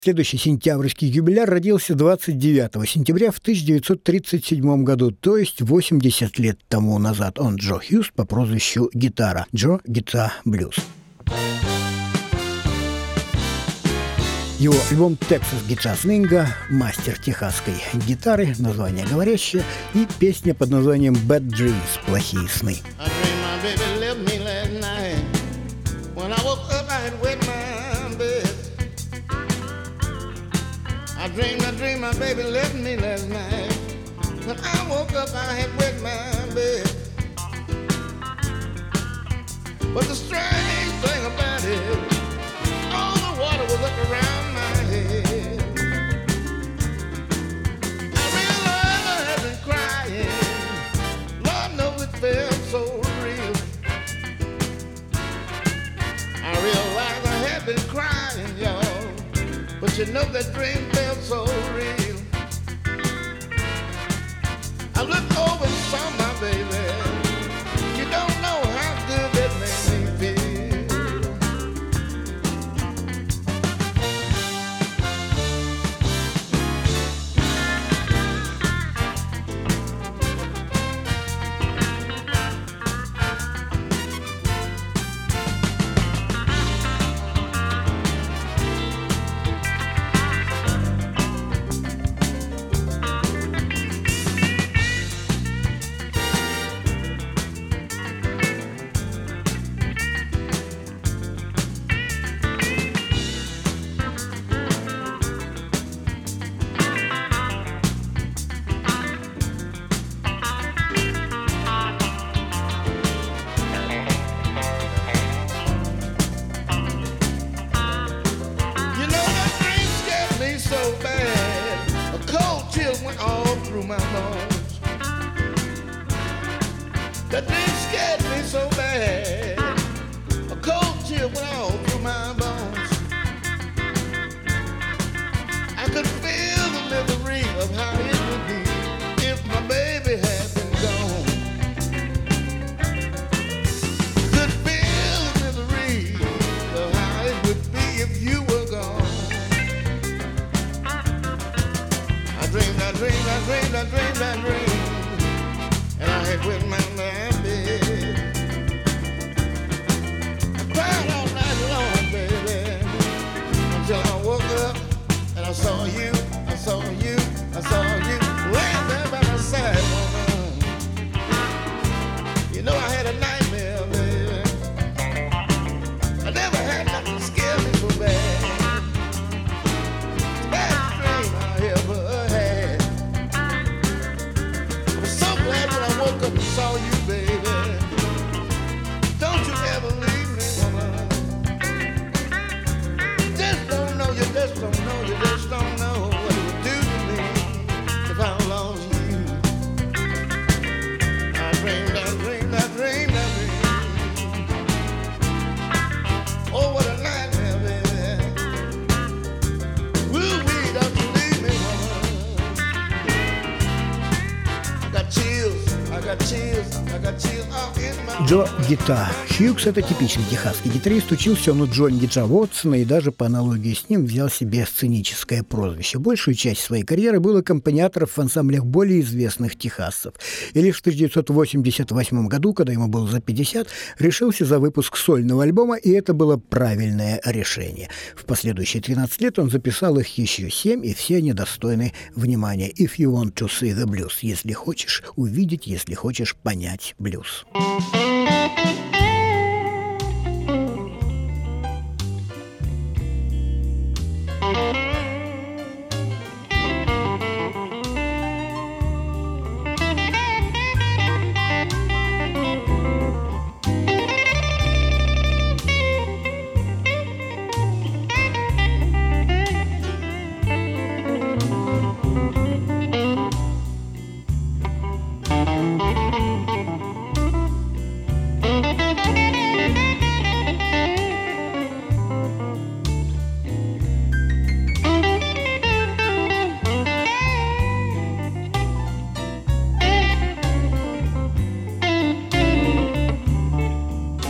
Следующий сентябрьский юбиляр родился 29 сентября в 1937 году, то есть 80 лет тому назад. Он Джо Хьюз по прозвищу Гитара. Джо Гита Блюз. Его альбом «Texas Guitar Swing», мастер техасской гитары, название говорящее, и песня под названием «Bad Dreams» – «Плохие сны». I dreamed my baby left me last night. When I woke up, I had wet my bed. But the strange thing about it, all the water was up around my head. I realized I had been crying. Lord knows it felt so real. I realized I had been crying, y'all. But you know that dream felt so real. I looked over and saw my baby. You don't know how good that made me feel. My bones. That dream scared me so bad. A cold chill went all through my bones. I could feel the misery of how it would be if my baby had been gone. Could feel the misery of how it would be if you were gone. I dreamed, and I had wet my bed. I cried all night long, baby, until I woke up and I saw you laying there by my side, woman. You know I had a nightmare, baby. I never had nothing to scare me so bad. Best dream I ever had. Woke up and saw you, baby. Don't you ever leave me, woman. Just don't know, you just don't know, you just don't know what it would do to me if I lost you. I dreamed. Oh, what a nightmare, baby. Woo-wee, don't you leave me, woman. I got chills. Джо Гита Хьюз – это типичный техасский гитарист. Учился он у Джонни Джа Уотсона и даже по аналогии с ним взял себе сценическое прозвище. Большую часть своей карьеры был аккомпаниатором в ансамблях более известных техасцев. И лишь в 1988 году, когда ему было за 50, решился за выпуск сольного альбома, и это было правильное решение. В последующие 13 лет он записал их еще 7, и все они достойны внимания. «If you want to see the blues» – если хочешь увидеть, если хочешь понять блюз.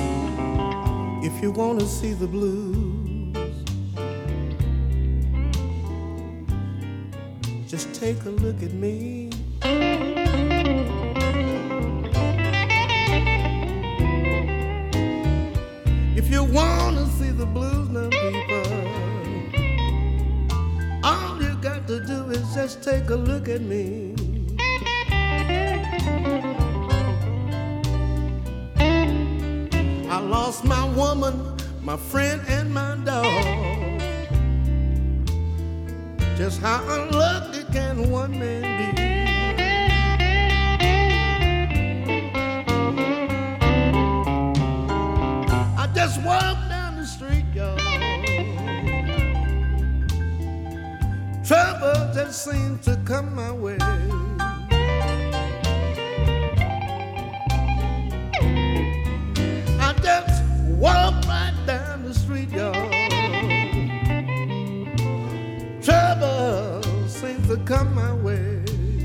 If you want to see the blues, Just take a look at me. If you want to see the blues now, people, all you got to do is just take a look at me. I lost my woman, my friend, and my dog. Just how unlucky can one man be? I just walked down the street, y'all. Trouble just seemed to come my way. I just walked right down the street, y'all. Trouble seems to come my way.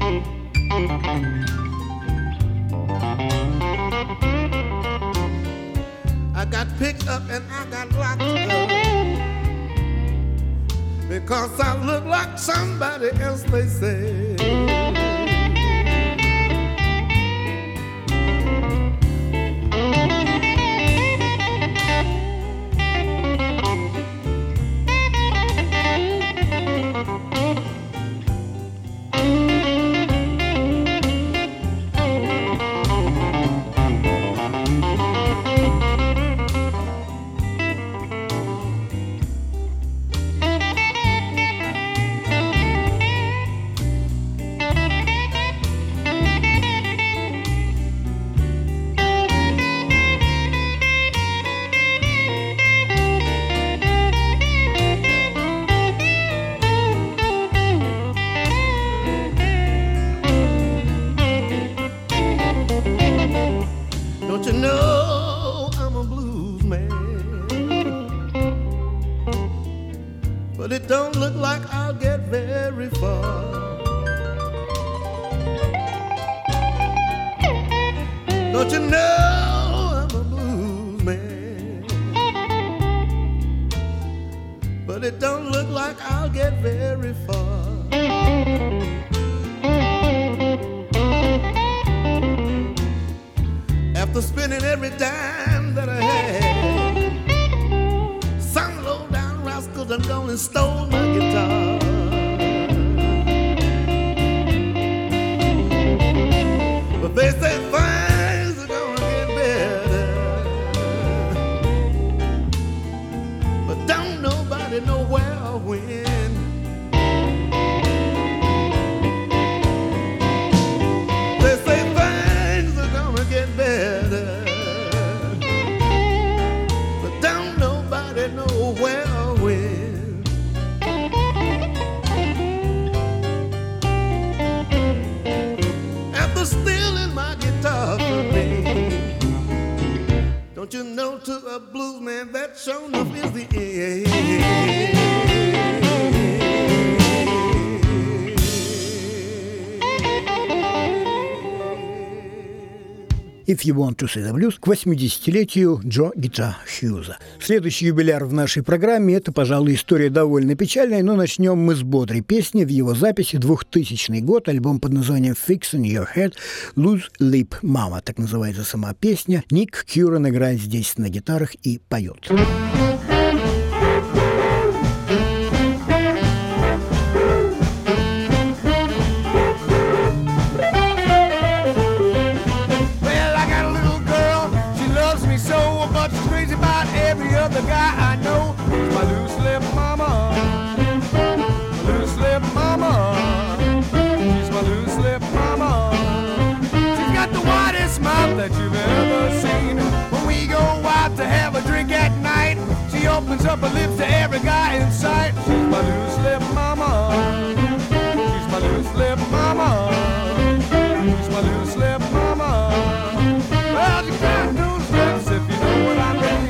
I got picked up and I got locked up because I look like somebody else, they say. Don't you know I'm a blues man? But it don't look like I'll get very far. Don't you know I'm a blues man? But it don't look like I'll get very far. After spending every dime that I had, some low down rascals done gone and stole my guitar. But they say things are gonna get better, but don't nobody know where or when. They say things are gonna get better, but don't nobody know where or when. After stealing my guitar from me, don't you know to a blues man that sure enough is the end. If You Want to See the Blues к 80-летию Джо Гита Хьюза. Следующий юбиляр в нашей программе – это, пожалуй, история довольно печальная, но начнем мы с бодрой песни. В его записи 2000 год, альбом под названием Fixing Your Head, Loose Lip Mama, так называется сама песня. Ник Кьюрен играет здесь на гитарах и поет. The guy I know is my loose lip mama, loose lip mama. She's my loose lip mama. She's got the widest mouth that you've ever seen. When we go out to have a drink at night, she opens up her lips to every guy in sight. She's my loose lip mama. She's my loose lip mama. She's my loose lip mama. Well, you got loose lips if you know what I mean.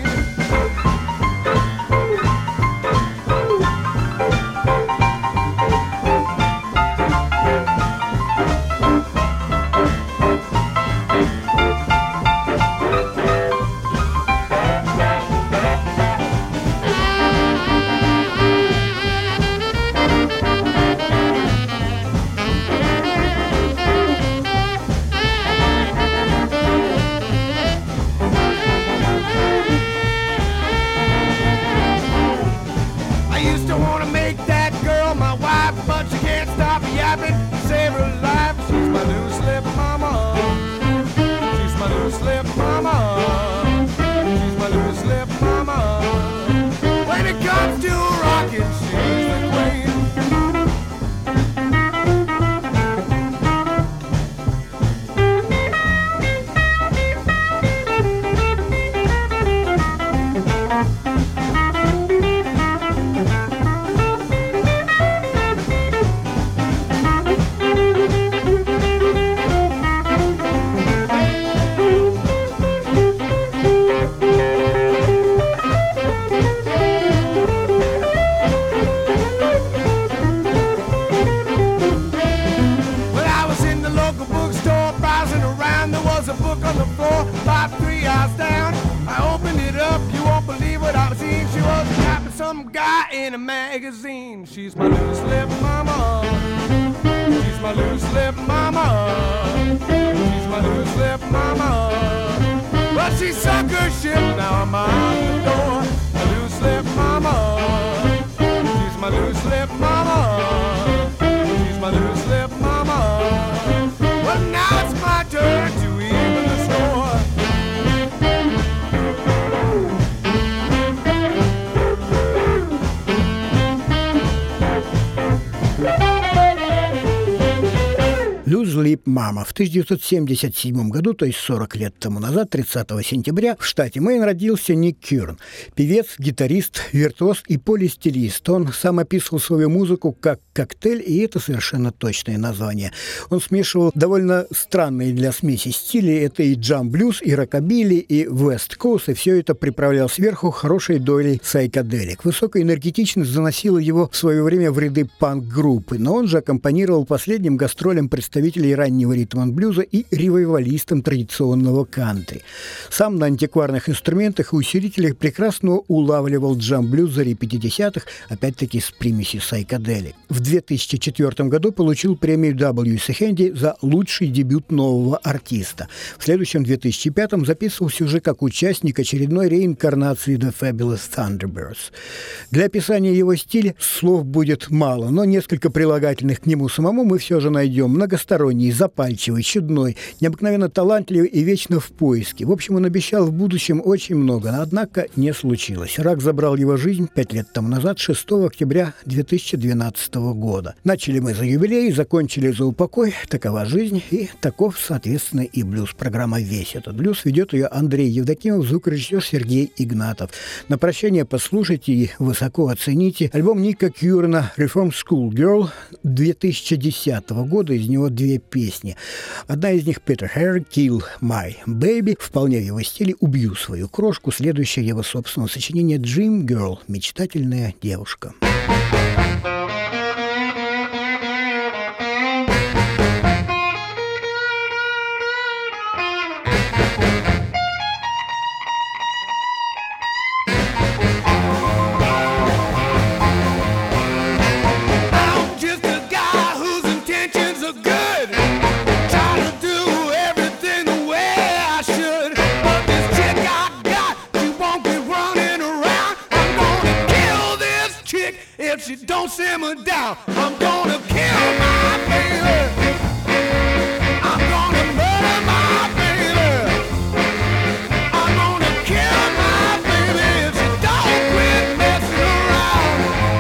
in a magazine. She's my loose lip mama. She's my loose lip mama. She's my loose lip mama. Well, she sunk her ship, now I'm out the door. My loose lip mama. She's my loose lip mama. She's my loose lip mama. Well, now it's my turn to even the score. Loose Lip Mama. В 1977 году, то есть 40 лет тому назад, 30 сентября, в штате Мэйн родился Ник Кёрн. Певец, гитарист, виртуоз и полистилист. Он сам описывал свою музыку как коктейль, и это совершенно точное название. Он смешивал довольно странные для смеси стили. Это и джам-блюз, и рокобили, и вест-коуст, и все это приправлял сверху хорошей долей сайкаделик. Высокая энергетичность заносила его в свое время в ряды панк-группы, но он же аккомпанировал последним гастролям представителей раннего ритм-н-блюза и ревайвалистам традиционного кантри. Сам на антикварных инструментах и усилителях прекрасно улавливал джам-блюз зари 50-х, опять-таки с примесью сайкаделик. В 2004 году получил премию W.C. Handy за лучший дебют нового артиста. В следующем 2005 записывался уже как участник очередной реинкарнации The Fabulous Thunderbirds. Для описания его стиля слов будет мало, но несколько прилагательных к нему самому мы все же найдем. Многосторонний, запальчивый, чудной, необыкновенно талантливый и вечно в поиске. В общем, он обещал в будущем очень много, однако не случилось. Рак забрал его жизнь 5 лет тому назад, 6 октября 2012 года. Начали мы за юбилей, закончили за упокой. Такова жизнь, и таков, соответственно, и блюз. Программа «Весь этот блюз» ведет ее Андрей Евдокимов, звукорежиссер Сергей Игнатов. На прощание послушайте и высоко оцените альбом Ника Кёрна «Reform School Girl» 2010 года. Из него 2 песни. Одна из них Peter Hare «Kill My Baby», вполне в его стиле «Убью свою крошку». Следующее его собственное сочинение «Dream Girl» – «Мечтательная девушка». If she don't simmer down, I'm gonna kill my baby. I'm gonna murder my baby. I'm gonna kill my baby if she don't quit messing around.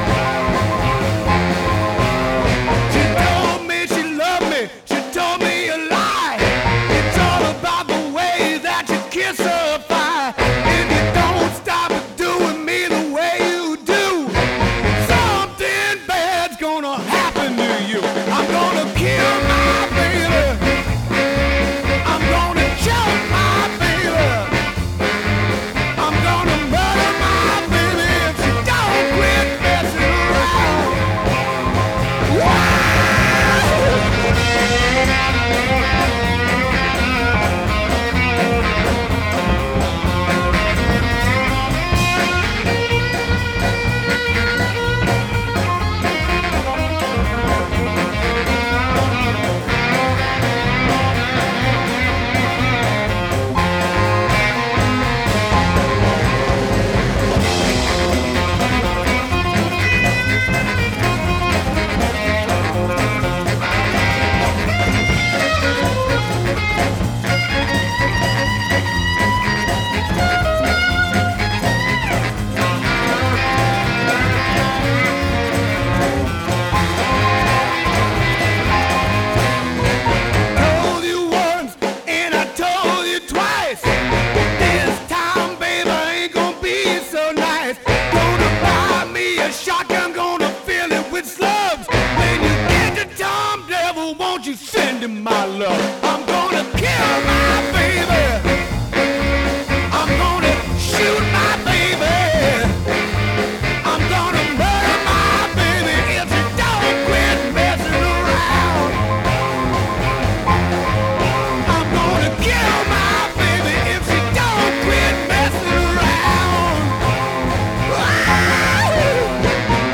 She told me she loved me. She told me a lie. It's all about the way that you kiss her fire. If you don't stop doing me the way you do, something bad's gonna happen to you. I'm gonna kill my baby. I'm gonna choke my baby. I'm gonna murder my baby if she don't quit messing around. Wow! Told you once and I told you twice. This time, baby, ain't gonna be so nice. Gonna buy me a shotgun, gonna fill it with slugs. When you get to Tom Devil, won't you send him my love? I'm gonna kill my baby. I'm gonna shoot my baby. I'm gonna murder my baby if she don't quit messing around. I'm gonna kill my baby if she don't quit messing around.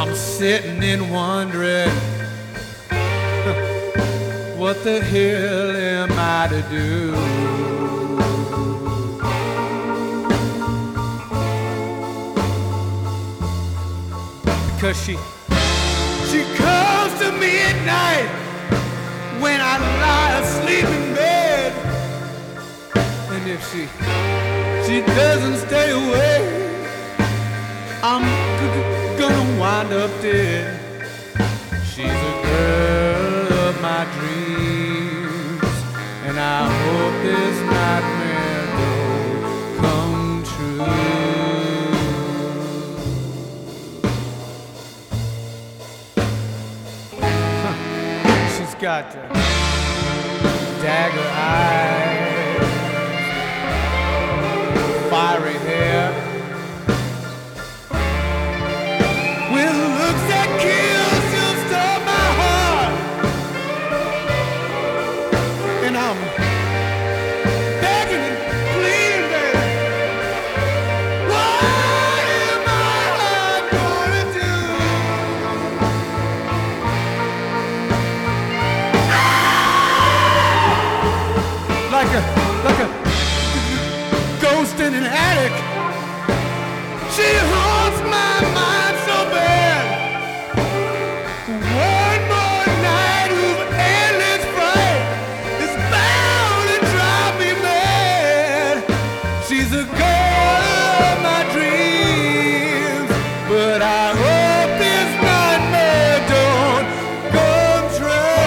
I'm sitting and wondering, what the hell am I to do? Because she comes to me at night when I lie asleep in bed. And if she doesn't stay away, I'm gonna wind up dead. She's a girl of my dreams, and I hope this nightmare don't come true. She's got dagger eyes, fiery hair, with looks that kill, she'll stop my heart. And I'm begging and pleading, baby, what am I gonna do? Like a ghost in an attic, she haunts my mind so bad. One more night of endless fright is bound to drive me mad. She's a girl of my dreams, but I hope this nightmare don't come true.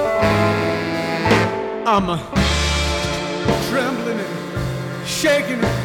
I'm trembling and shaking